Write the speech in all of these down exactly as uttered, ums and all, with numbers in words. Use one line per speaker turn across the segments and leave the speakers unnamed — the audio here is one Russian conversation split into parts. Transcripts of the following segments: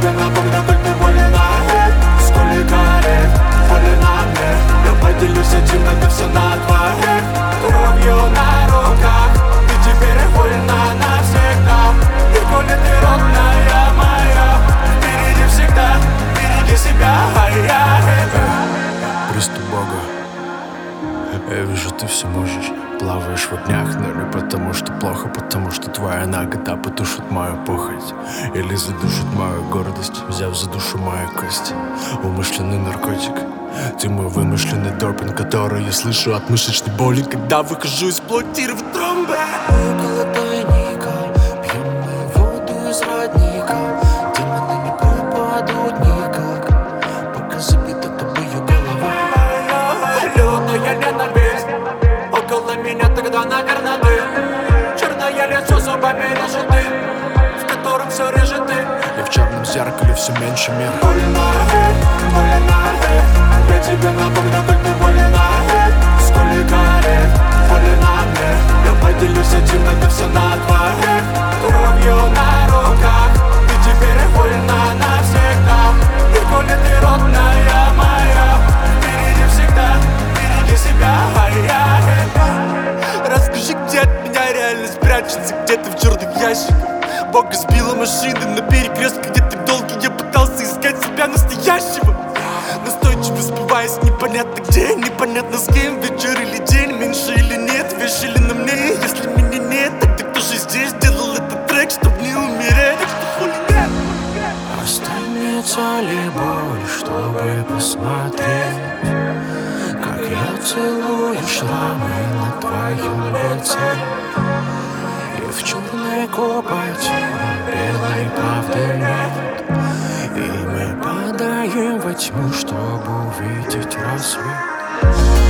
тебе напомню, коль ты вольна. Сколько лет вольна мне, я поделюсь этим, это все на твоих. Кровью на руках, ты теперь вольна навсегда. И коли ты родная моя, впереди всегда, береги себя, а я это.
Приступ Бога. Я вижу, ты все можешь. Плаваешь в огнях, но не потому что плохо, потому что твоя нагота потушит мою похоть или задушит мою гордость, взяв за душу мою кость. Умышленный наркотик, ты мой вымышленный допинг, который я слышу от мышечной боли, когда выхожу из плоти в тромбе.
Около тайника пьем мы воду из родника. Демоны не пропадут никак, пока забита тобою голова.
Лютая ненависть около меня, тогда, наверное, ты. Черное лицо зубами режет ты, в котором все режет ты.
Я в черном зеркале все меньше мира.
Вольна, вольна, я тебе напомню, коль ты вольна. Сколько лет вольна мне, я поделюсь этим, это все на твоих. Кровью на руках, ты теперь вольна навсегда. И коли ты родная моя, впереди всегда, береги себя, а я это.
Расскажи, где от меня реальность прячется, где-то в черных ящиках. Бога сбила машины на перекрестке, где ты долгий, я пытался искать себя настоящего. Настойчиво сбиваясь непонятно где, непонятно с кем, вечер или день, меньше или нет, вещь или на мне. Если меня нет, тогда кто же здесь делал этот трек, чтоб не умереть? Что хули нет?
Останется ли боль, чтобы посмотреть, как я целую шрамы на твоем лице? И в черной копоти белой правды нет, и мы падаем во тьму, чтобы увидеть рассвет.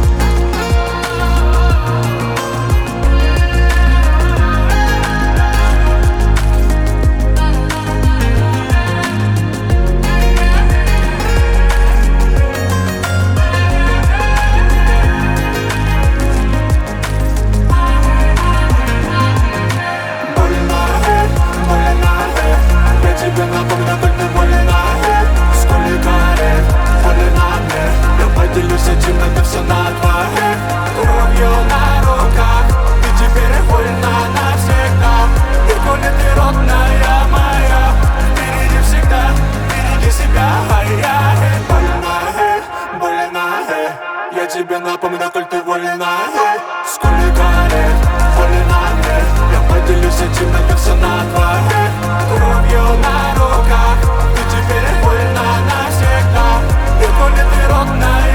Тебе напомню, коль ты вольна. Сколько лет вольна мне, я поделюсь этим, это все на твоих. Кровью на руках, ты теперь вольна навсегда. И коли ты родная моя, впереди всегда, береги себя, а я вольна, вольна. Я тебе напомню, коль ты вольна. Сколько лет вольна мне, я поделюсь этим, это все на твоих. Кровью на руках, ты теперь вольна навсегда. И коли ты родная